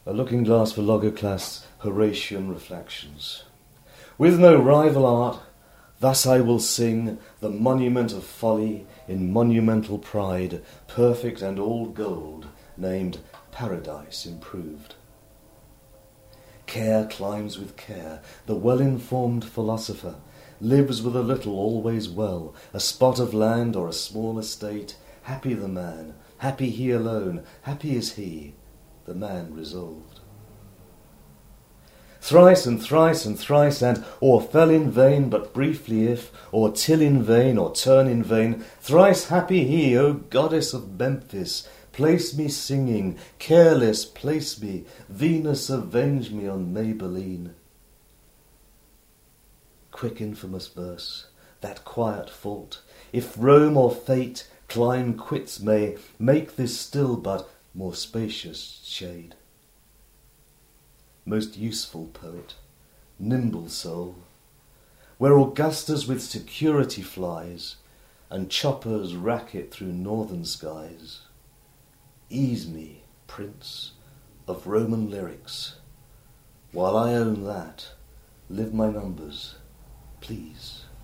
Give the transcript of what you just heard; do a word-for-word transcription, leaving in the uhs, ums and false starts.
A looking glass for Logoclast's Horatian reflections. With no rival art, thus I will sing the monument of folly in monumental pride, perfect and all gold, named Paradise Improved. Care climbs with care, the well-informed philosopher, lives with a little always well, a spot of land or a small estate, happy the man, happy he alone, happy is he, the man resolved. Thrice and thrice and thrice, and or fell in vain, but briefly if, or till in vain, or turn in vain, thrice happy he, O goddess of Memphis, place me singing, careless place me, Venus avenge me on Maybelline. Quick infamous verse, that quiet fault, if Rome or fate climb quits may, make this still but more spacious shade. Most useful poet, nimble soul, where Augustus with security flies, and choppers racket through northern skies, ease me, prince of Roman lyrics, while I own that, live my numbers, please.